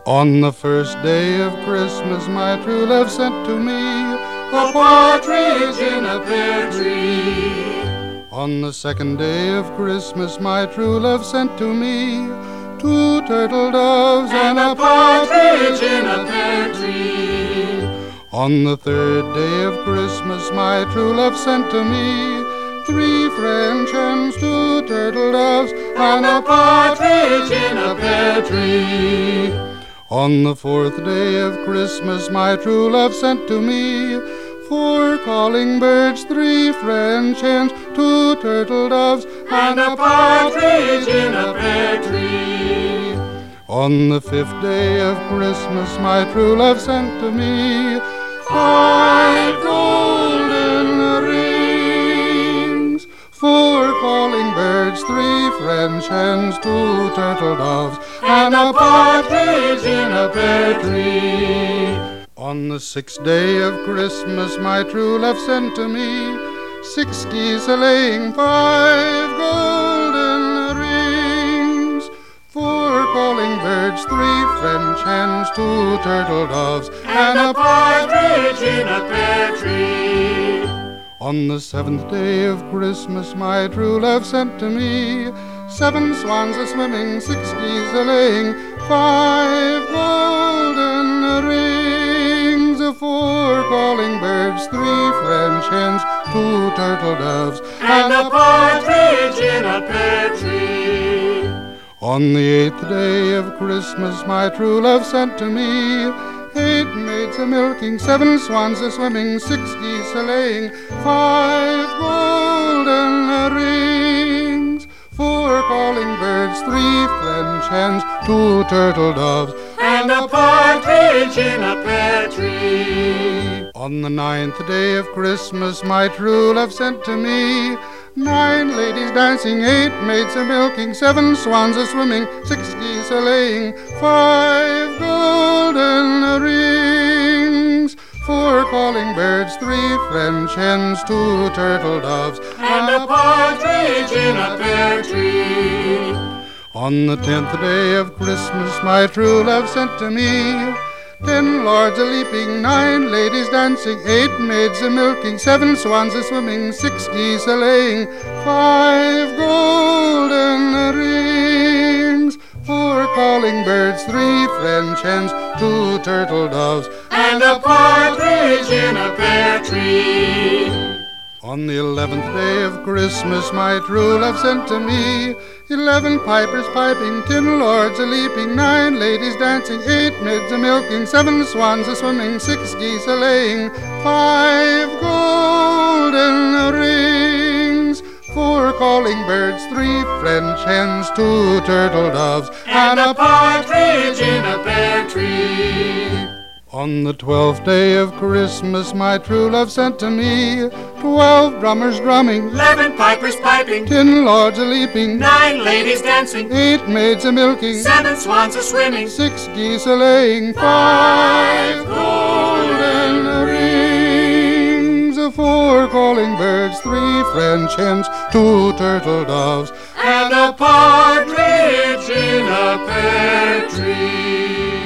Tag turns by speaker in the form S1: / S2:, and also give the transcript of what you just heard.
S1: On the first day of Christmas, my true love sent to me a partridge in a pear tree. On the second day of Christmas, my true love sent to me 2 turtle doves and a partridge in a pear tree. On the third day of Christmas, my true love sent to me 3 French hens, 2 turtle doves, and a partridge in a pear tree. On the fourth day of Christmas, my true love sent to me 4 calling birds, 3 French hens, 2 turtle doves, and a partridge in a pear tree. On the fifth day of Christmas, my true love sent to me 5 golden rings, 4 calling birds, 3 French hens, 2 turtle doves, and a partridge in a pear tree. On the sixth day of Christmas, my true love sent to me 6 geese a-laying, 5 golden rings, 4 calling birds, 3 French hens, 2 turtle doves, and a partridge in a pear tree. On the seventh day of Christmas, my true love sent to me 7 swans a-swimming, 6 geese a-laying, 5 golden rings, 4 calling birds, 3 French hens, 2 turtle doves, and a partridge in a pear tree. On the eighth day of Christmas, my true love sent to me 8 maids a-milking, 7 swans a-swimming, 6 geese a-laying, 5 golden rings, 4 calling birds, 3 French hens, 2 turtle doves, and a partridge in a pear tree. On the ninth day of Christmas, my true love sent to me 9 ladies dancing, 8 maids a-milking, 7 swans a-swimming, 6 geese a-laying, 5 golden rings, 4 calling birds, 3 French hens, 2 turtle doves, and a partridge in a pear tree. On the 10th day of Christmas, my true love sent to me 10 lords a-leaping, 9 ladies dancing, 8 maids a-milking, 7 swans a-swimming, 6 geese a-laying, 5 golden rings, 4 calling birds, 3 French hens, 2 turtle doves, and a partridge in a pear tree. On the 11th day of Christmas, my true love sent to me 11 pipers piping, 10 lords a-leaping, 9 ladies dancing, 8 maids a-milking, 7 swans a-swimming, 6 geese a-laying, 5 golden rings, 4 calling birds, 3 French hens, 2 turtle doves, and a partridge in a pear tree. On the 12th day of Christmas, my true love sent to me 12 drummers drumming,
S2: 11 pipers piping,
S1: 10 lords a-leaping,
S2: 9 ladies dancing,
S1: 8 maids a-milking,
S2: 7 swans a-swimming,
S1: 6 geese a-laying, 5 golden rings, 4 calling birds, 3 French hens, 2 turtle doves,
S2: and a partridge in a pear tree.